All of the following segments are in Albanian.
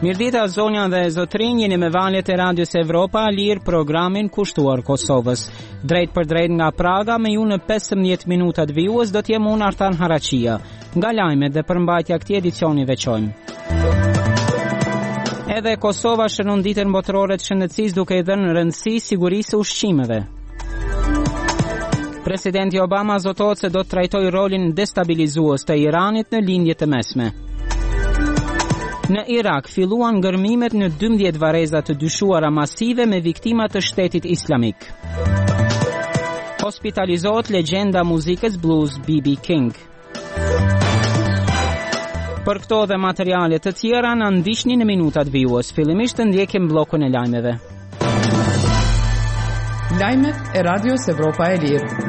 Mirdita zonja dhe zotrinj, jeni me valjet e Radios Evropa Lirë, programin kushtuar Kosovës. Drejt për drejt nga Praga, me ju në 15 minutat vijues do t'jem unë Artan Haraqia. Nga lajmet dhe përmbajtja këtij edicioni veçojmë. Edhe Kosova shënon ditën botërore të shëndetësisë duke i dhënë rëndësi sigurisë së ushqimeve. Presidenti Obama zotohet se do të trajtojë rolin destabilizues të Iranit në lindjet e mesme. Në Irak filluan ngërmimet në 12 varreza të dyshuara masive me viktima të shtetit islamik. Hospitalizohet legjenda muzikës blues B.B. King. Për këto dhe materiale të tjera na ndiqni në minutat vijues. Fillimisht ndjekim bllokun e lajmeve. Lajmet e Radios Evropa e Lirë.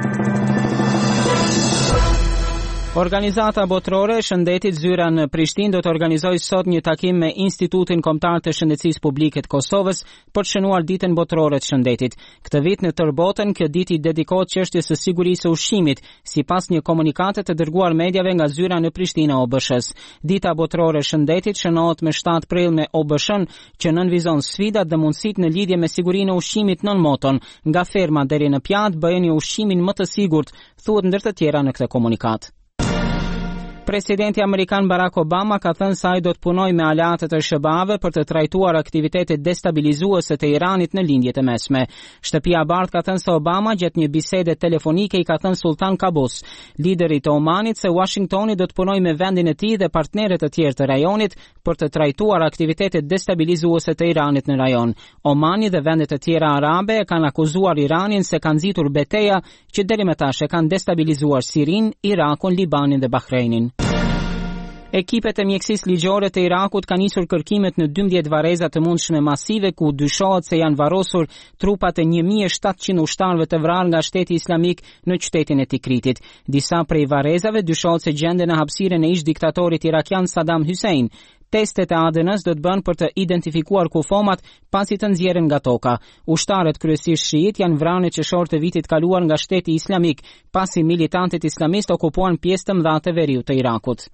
Organizata botërore e shëndetit Zyra në Prishtinë do të organizojë sot një takim me Institutin Kombëtar të Shëndetësisë Publike të Kosovës për të shënuar ditën botërore të shëndetit. Këtë vit në tërë botën kjo ditë i dedikohet çështjes së sigurisë së ushqimit, sipas një komunikate të dërguar mediave nga Zyra në Prishtinë e OBSH-s. Dita botërore e shëndetit shënohet me 7 prill me OBSH-n, që nënvizon sfidat dhe mundësitë në lidhje me sigurinë e ushqimit nën moton, nga ferma deri në pjatë, bëjeni ushqimin më të sigurt, thuhet ndër të tjera në këtë komunikat. Presidenti Amerikan Barack Obama ka thënë se ai do të punojë me aleatët e SBA-ve për të trajtuar aktivitetet destabilizuese të Iranit në lindjet e mesme. Shtëpia e Bardhë ka thënë se Obama gjatë një bisede telefonike i ka thënë Sultan Qaboos, liderit të Omanit, se Washingtoni do të punojë me vendin e tij dhe partnerët të tjerë të rajonit për të trajtuar aktivitetet destabilizuese të Iranit në rajon. Omani dhe vendet e tjera arabe e kanë akuzuar Iranin se kanë nxitur betejë që deri më tash e kanë destabilizuar Sirinë, Irakun, Libanin dhe Bahrejnin. Ekipet e mjekësisë ligjore të Irakut kanë nisur kërkimet në 12 varreza të mundshme masive ku dyshohet se janë varrosur trupat e 1700 ushtarëve të vrarë nga Shteti Islamik në qytetin e Tikritit. Disa prej varrezave dyshohet se gjenden në hapësirën e ish-diktatorit irakian Saddam Hussein. Testet e ADN-s do të bëhen për të identifikuar kufomat pasi të nxjerren nga toka. Ushtarët kryesisht shiit janë vrarë në qershor të vitit kaluar nga Shteti Islamik, pasi militantët islamistë okupuan pjesë të mëdha të veriut të Irakut.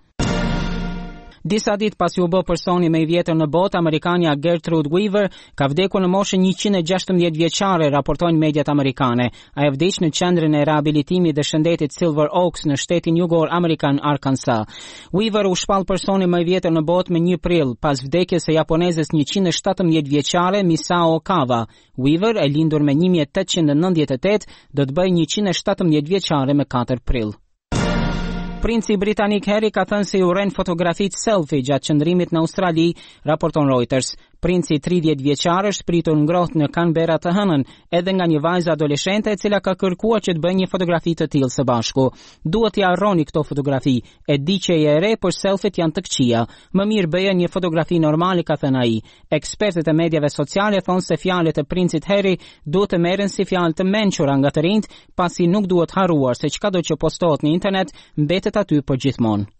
Disa ditë pasi u bë personi më i vjetër në botë, amerikanja Gertrude Weaver ka vdekur në moshën 116 vjeçare, raportojnë mediat amerikane. Ai vdiq në qendrën e riabilitimit dhe shëndetit Silver Oaks në shtetin jugor amerikan Arkansas. Weaver u shpall personi më i vjetër në botë me 1 prill pas vdekjes së japonezes 117 vjeçare Misao Okawa. Weaver, e lindur me 1898, do të bëjë 117 vjeçare me 4 prill. Princi britanik Harry ka thënë se i urren fotografitë selfie gjatë qëndrimit në Australi, raporton Reuters. Princi 30 vjeçar është pritur ngrohtë në Canberra të hënën, edhe nga një vajzë adoleshente e cila ka kërkuar që të bëjë një fotografi të tillë së bashku. Duhet t'i harroni këto fotografi, e di që e re, por selfit janë të këqija. Më mirë bëja një fotografi normale, ka thënë ai. Ekspertët e mediave sociale thonë se fjalët e princit Harry duhet të merren si fjalë të mençura nga të rinjt, pasi nuk duhet harruar se çkado që postohet në internet mbetet aty për gjithmonë.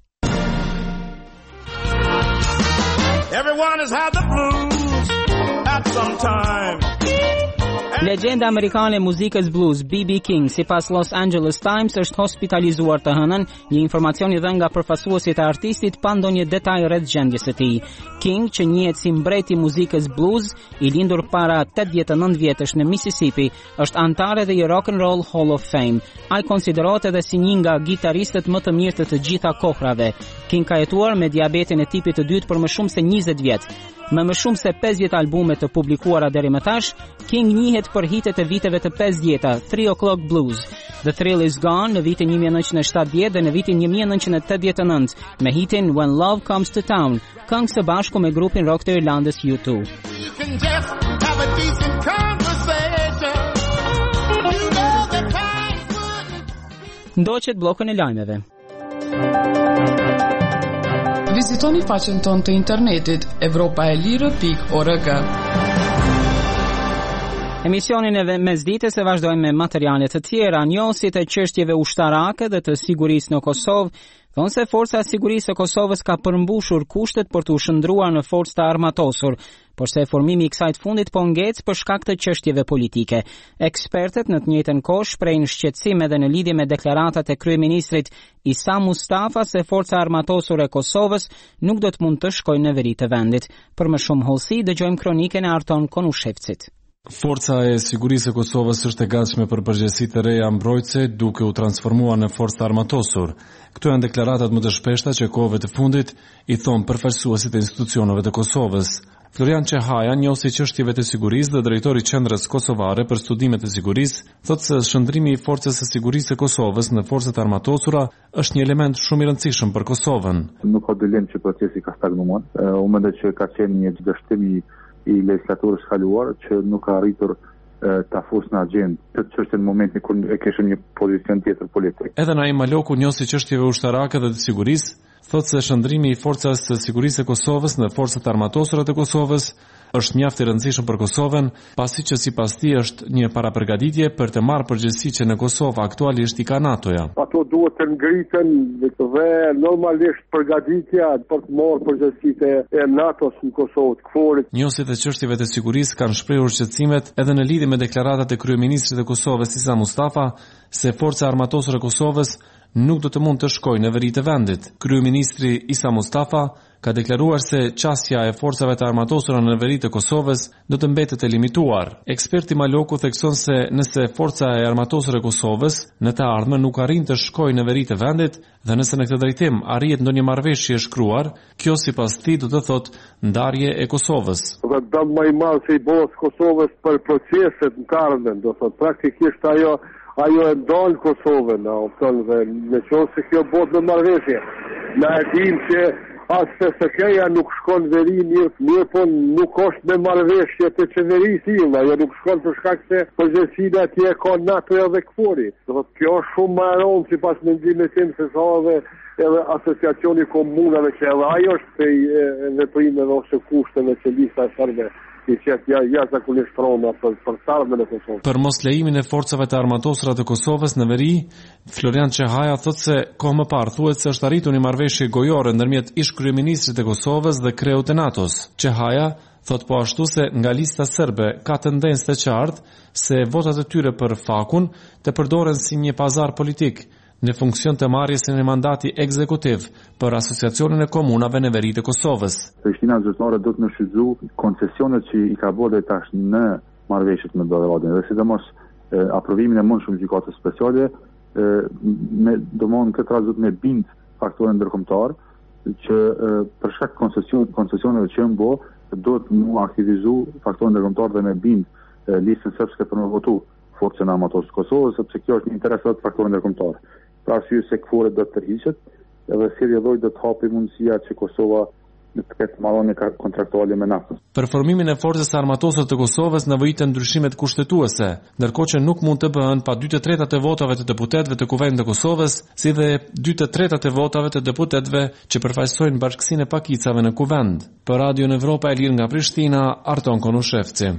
Everyone has had the blues at some time. Legjenda amerikane e muzikës blues B.B. King, sipas Los Angeles Times, është hospitalizuar të hënën, një informacion i dhënë nga përfaqësuesit e artistit pa ndonjë detaj rreth gjendjes së tij. King, që njihet si mbreti i muzikës blues, i lindur para 89 vjetësh në Mississippi, është antar edhe i Rock and Roll Hall of Fame. Ai konsiderohet edhe si një nga gitaristët më të mirë të gjitha kohrave. King ka jetuar me diabetin e tipit të dytë për më shumë se 20 vjet. Me më shumë se 50 albume të publikuara deri më tash, King njihet për hitet e viteve të 50-ta, 3 O'Clock Blues, The Thrill Is Gone në vitin 1970 dhe në vitin 1989, me hitin When Love Comes to Town, këngë së bashku me grupin rock të Irlandës U2. You can just have a decent conversation. You know the time wouldn't. Ndoqet bllokun e lajmeve. Vizitoni faqen tonë të internetit evropaelire.org. Emisionin e mesditës e vazhdojmë me materiale të tjera. Njohësit e çështjeve ushtarake dhe të sigurisë në Kosovë thonë se Forca e Sigurisë e Kosovës ka përmbushur kushtet për të shndruar në forcë të armatosur, por se formimi I kësaj të fundit po ngec për shkak të çështjeve politike. Ekspertët në të njëjtën kohë shprehin shqetësim edhe në lidhje me deklaratat e kryeministrit Isa Mustafa se Forca Armatosur e Kosovës nuk do të mund të shkojë në veri të vendit. Për më shumë hollësi dëgjojmë kronikën e Arton Konushevcit. Forca e Sigurisë e Kosovës është e gatshme për përgjegjësitë e reja mbrojtëse duke u transformuar në forcë armatosur. Këto janë deklaratat më të shpeshta që kohëve të fundit I thon përfaqësuesit e institucioneve të Kosovës. Florian Çehaja, njohësi çështjeve të sigurisë dhe drejtori I Qendrës Kosovare për studimet e sigurisë, thotë se shndrimi I Forcës së Sigurisë së Kosovës në forcat armatosura është një element shumë I rëndësishëm për Kosovën. Nuk ka dyshim që procesi ka stagnuar. Unë mendoj që ka qenë një dështim I legislaturës kaluar që nuk ka arritur ta fusë në agjendë të çështën në momentin kur e kishim një pozicion tjetër politik. Edhe Naim Maloku, njohësi çështjeve ushtarake dhe të sigurisë, thotë se shndrimi I Forcës së Sigurisë së Kosovës në forcat armatosura të Kosovës është mjaft I rëndësishëm për Kosovën, pasi që sipas tij është një parapërgatitje për të marrë përgjegjësi që në Kosovë aktualisht I ka NATO-ja. Ato duhet të ngriten dhe normalisht përgatitja për të marrë përgjegjësitë e NATO-s në Kosovë të KFOR-it. Njohësit e çështjeve të sigurisë kanë shprehur shqetësimet edhe në lidhje me deklaratat e kryeministrit të Kosovës Isa Mustafa se Forca Armatosur e Kosovës nuk do të mund të shkojë në veri të vendit. Kryeministri Isa Mustafa ka deklaruar se qasja e forcave të armatosura në veri të Kosovës do të mbetet e limituar. Eksperti Maloku thekson se nëse forca e armatosur e Kosovës në të ardhmen nuk arrin të shkojë në veri të vendit dhe nëse në këtë drejtim arrihet ndonjë marrëveshje e shkruar, kjo sipas tij do të thotë ndarje e Kosovës. Dhe dëm më I madh se I bëhet Kosovës për proceset në të ardhmen, do thotë praktikisht ajo e ndalë Kosovën, dhe në qoftë se kjo bëhet në marrëveshje. Na e dim që as PSK-ja nuk shkon veri mirë, po nuk është me marrëveshje të qeverisë illa, ajo nuk shkon për shkak se përgjegjësinë atje ka NATO dhe KFOR-i. Do thotë kjo është shumë më e rëndë sipas mendimit tim se sa edhe asociacioni komunave që edhe ajo është prej veprimeve ose kushteve që lista e serbe I qetë jashtëzakonisht rënda për të ardhmen e Kosovës. Për mos lejimin e forcave të armatosura të Kosovës në veri, Florian Çehaja thotë se kohë më parë thuhet se është arritur një marrëveshje gojore ndërmjet ish kryeministrit të Kosovës dhe kreut të NATO-s. Çehaja thotë po ashtu se nga lista serbe ka tendencë të qartë se votat e tyre për fakun të përdoren si një pazar politik në funksion të marrjes në mandati ekzekutiv për asociacionin e komunave në veri të Kosovës. Prishtina zyrtare do të më shfrytëzojë koncesionet që I ka bërë tash në marrëveshjet me Beogradin, dhe sidomos aprovimin e mundshëm gjykatës speciale, domthon këtë rast do të më bind faktorën ndërkombëtar që për shkak koncesioneve që janë bërë, do të më aktivizu faktorën ndërkombëtar dhe më bind listën serbske për të votuar forcën armatosur të Kosovës, sepse kjo është një interes të faktorëve ndërkombëtar. Pra arsye se KFOR-et do të tërhiqet, edhe si rrjedhoj do të hapi mundësia që Kosova të ketë marrëdhënie kontraktuale me NATO. Për formimin e forcës armatosur të Kosovës nevojiten ndryshimet kushtetuese, ndërkohë që nuk mund të bëhen pa 2/3 të votave të deputetëve të Kuvendit të Kosovës, si dhe 2/3 të votave të deputetëve që përfaqësojnë bashkësinë e pakicave në Kuvend. Për Radio Evropa e Lirë nga Prishtina, Arton Konushevci.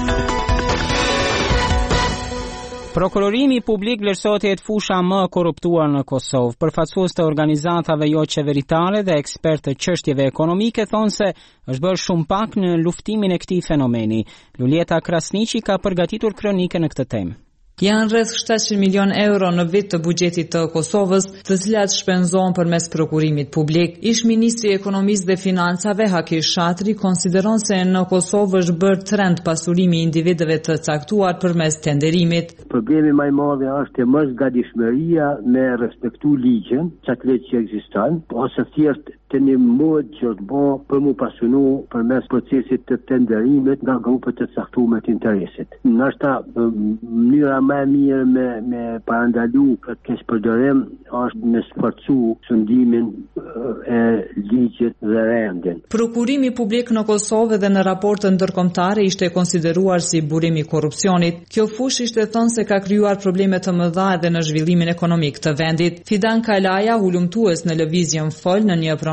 Prokurorimi publik vlerësohet të jetë fusha më e korruptuar në Kosovë. Përfaqësues të organizatave jo qeveritare dhe ekspertë të çështjeve ekonomike thonë se është bërë shumë pak në luftimin e këtij fenomeni. Lulieta Krasniqi ka përgatitur kronikën në këtë temë. Janë rreth 700 milion euro në vit të buxhetit të Kosovës, të cilat shpenzohen përmes prokurimit publik. Ish ministri I Ekonomisë dhe Financave Haki Shatri konsideron se në Kosovë është bërë trend pasurimi I individëve të caktuar përmes tenderimit. Problemi më I madh është mosgatishmëria me respektu ligjin, çka leç që ekziston, ose thjesht të një mod që të bo për mu pasunu përmes procesit të tenderimit nga grupet të caktuar të interesit. Ndoshta mënyra më e mirë me parandalu këtë keqpërdorim është me sforcu shëndimin e ligjit dhe rendin. Prokurimi publik në Kosovë dhe në raporte ndërkombëtare ishte konsideruar si burim I korrupsionit. Kjo fushë ishte thënë se ka krijuar probleme të mëdha edhe në zhvillimin ekonomik të vendit. Fidan Kalaja, hulumtues në lëvizjen Fol në një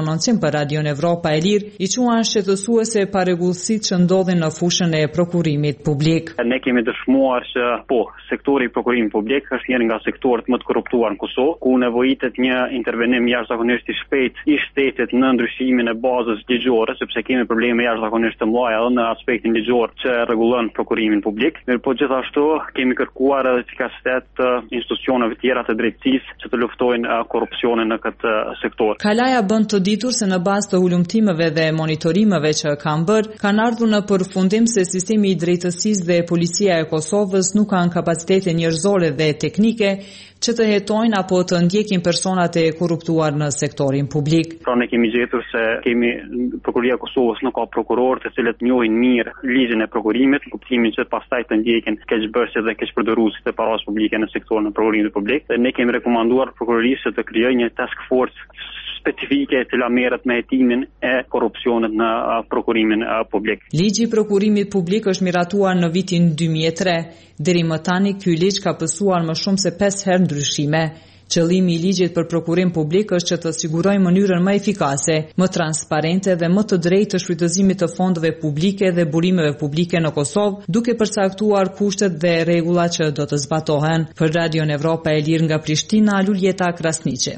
anoncim për Radion Evropa e Lirë, i quan shqetësuese parregullësitë që ndodhin në fushën e prokurimit publik. Ne kemi dëshmuar që sektori i prokurimit publik është një nga sektorët më të korruptuar në Kosovë, ku nevojitet një intervenim jashtëzakonisht i shpejtë i shtetit në ndryshimin e bazës ligjore, sepse kemi probleme jashtëzakonisht të mëdha edhe në aspektin ligjor që rregullon prokurimin publik. Mirë, gjithashtu kemi kërkuar edhe efikasitet të institucioneve tjera të drejtësisë që të luftojnë korrupsionin në këtë sektor. Kalaja bën të ditur se në bazë të ulëmtimeve dhe monitorimeve që kanë bërë, kanë ardhur në përfundim se sistemi i drejtësisë dhe policia e Kosovës nuk kanë kapacitete njerëzore dhe teknike që të hetojnë apo të ndjekin personat e korruptuar në sektorin publik. Pra ne kemi gjetur se Prokuria e Kosovës nuk ka prokurorë të cilët njohin mirë ligjin e prokurimit, kuptimin që pastaj të ndjekin keqbërësit dhe keqpërdoruesit e parave publike në sektorin e prokurimit publik. Dhe ne kemi rekomanduar prokurorisë të krijojë një task force specifike e cila merret me hetimin e korrupsionit në prokurimin publik. Ligji i prokurimit publik është miratuar në vitin 2003. Deri më tani ky ligj ka pësuar më shumë se 5 herë ndryshime. Qëllimi i ligjit për prokurim publik është që të sigurojë mënyrën më efikase, më transparente dhe më të drejtë të shfrytëzimit të fondeve publike dhe burimeve publike në Kosovë, duke përcaktuar kushtet dhe rregullat që do të zbatohen. Për Radion Evropa e Lirë nga Prishtina, Luljeta Krasniqi.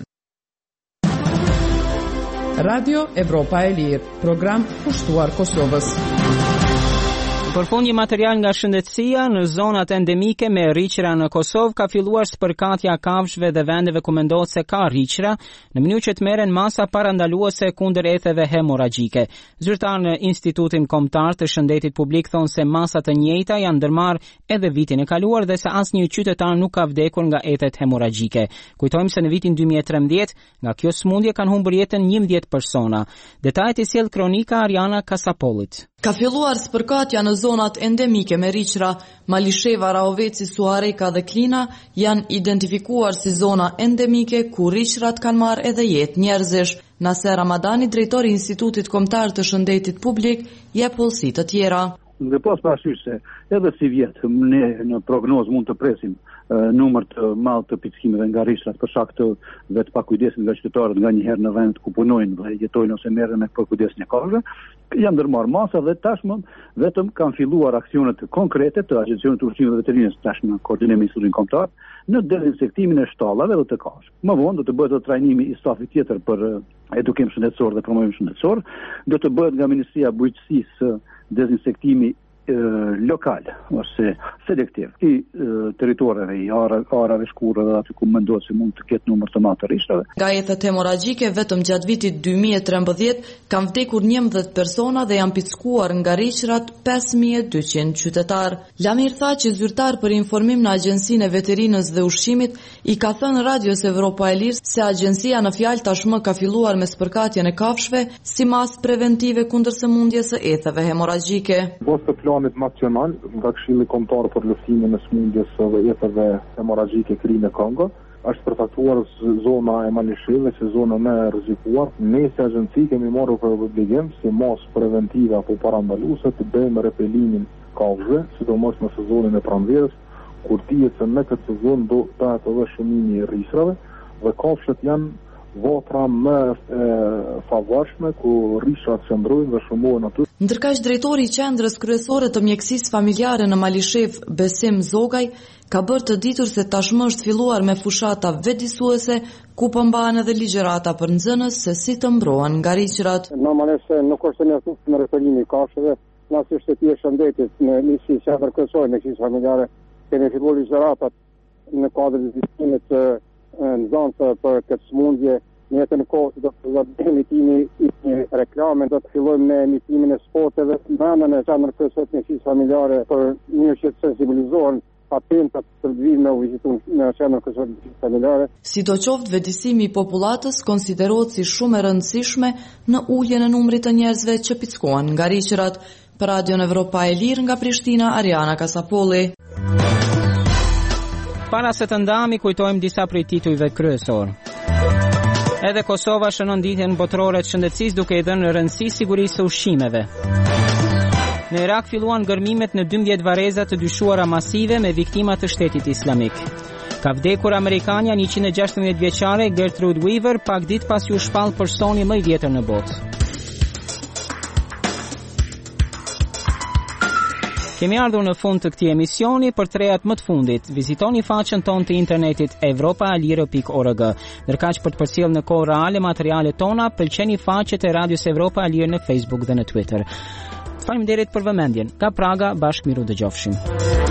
Radio Evropa e Lirë, program pushtuar Kosovës. Përfundje material nga shëndetësia në zonat endemike me rriqra në Kosovë ka filluar spërkatja kafshëve dhe vendeve ku mendohet se ka rriqra në mënyrë që të merren masa parandaluese kundër etheve hemoragjike. Zyrtar në Institutin Kombëtar të Shëndetit Publik thonë se masa të njëjta janë ndërmarrë edhe vitin e kaluar dhe se asnjë qytetar nuk ka vdekur nga ethet hemoragjike. Kujtojmë se në vitin 2013 nga kjo sëmundje kanë humbur jetën 11 persona. Detajet i sjell kronika Ariana Kasapollit. Ka filluar spërkatja në zonat endemike me rriqra. Malisheva, Rahoveci, Suareka dhe Klina janë identifikuar si zona endemike ku rriqrat kanë marrë edhe jetë njerëzish. Naser Ramadani, drejtori i Institutit Kombëtar të Shëndetit Publik, jep pollësi të tjera. Dhe pas parasysh se edhe si vjetë ne në prognozë mund të presim numër të madh të pickimeve nga rriqrat për shkak të vetë pakujdesit nga qytetarët nga një herë në vend ku punojnë dhe jetojnë ose merren me pakujdesin e kafshëve, janë ndërmarrë masa dhe tashmë vetëm kanë filluar aksionet konkrete të Agjencisë të Ushqimit dhe Veterinarianisë tashmë koordinim me Institutin Kombëtar në dezinsektimin e shtallave dhe të kafshëve. Më vonë do të bëhet trajnimi i stafit tjetër për edukim shëndetësor dhe promovim shëndetësor, do të bëhet nga Ministria e Bujqësisë dezinsektimi lokal ose selektiv i territoreve i arave shkurë dhe aty ku mendohet se mund të ketë numër të madh të rriqrave. Nga ethet hemoragjike vetëm gjatë vitit 2013 kanë vdekur 11 persona dhe janë pickuar nga rriqrat 5200 qytetar. Lamir tha që zyrtar për informim në Agjencinë e Veterinës dhe Ushqimit i ka thënë Radios Evropa e Lirë se agjencia në fjalë tashmë ka filluar me spërkatjen e kafshëve si masë preventive kundër sëmundjes së etheve hemoragjike. Planit nacional nga Këshilli Kombëtar për luftimin e sëmundjes së etheve hemoragjike Krinë Kongo është përcaktuar zona e Malishevës si zona më e rrezikuar. Ne si agjenci kemi marrë për obligim si masë preventive apo parandaluese të bëjmë repelimin kafshëve, sidomos në sezonin e pranverës, kur dihet se në këtë sezon do të edhe shënimi i rriqrave dhe kafshët janë votra më favorshme ku rriqrat qëndrojnë dhe shumohen aty. Ndërkaq drejtori i qendrës kryesore të mjekësisë familjare në Malishev, Besim Zogaj, ka bërë të ditur se tashmë është filluar me fushata vetëdijsuese ku përmbahen edhe ligjërata për nxënës se si të mbrohen nga rriqrat. Normalisht nuk është mjaftuar në referimin e kafshëve, nëse shteti e shëndetit në nisi qendër kryesore mjekësisë familjare kemi filluar ligjëratat në kuadrin e sistemit të nxënësve për këtë sëmundje. Në jetën e kohës do të bëjmë emitimi i një reklame, do të fillojmë me emitimin e spoteve brenda në qendrën kryesore të mjekësisë familjare për një që të sensibilizohen patentat të vinë me u vizitu në qendrën kryesore të mjekësisë familjare. Sidoqoftë vetëdijsimi i popullatës konsiderohet si shumë e rëndësishme në uljen e numrit të njerëzve që pickohen nga rriqrat. Për Radion Evropa e Lirë nga Prishtina, Ariana Kasapolli. Para se të ndami, kujtojmë disa prej titujve kryesor. Edhe Kosova shënon ditën botërore të shëndetësisë duke i dhënë rëndësi sigurisë së ushqimeve. Në Irak filluan gërmimet në 12 varreza të dyshuara masive me viktima të Shtetit Islamik. Ka vdekur amerikanja 116 vjeçare Gertrude Weaver pak ditë pas u shpall personi më i vjetër në botë. Kemi ardhur në fund të këtij emisioni. Për të rejat më të fundit, vizitoni faqen tonë të internetit evropaalire.org. Ndërkaq për të përcjellë në kohë reale materialet tona, pëlqeni faqet e Radios Evropa e Lirë në Facebook dhe në Twitter. Faleminderit për vëmendjen. Nga Praga, bashkë miru dëgjofshim.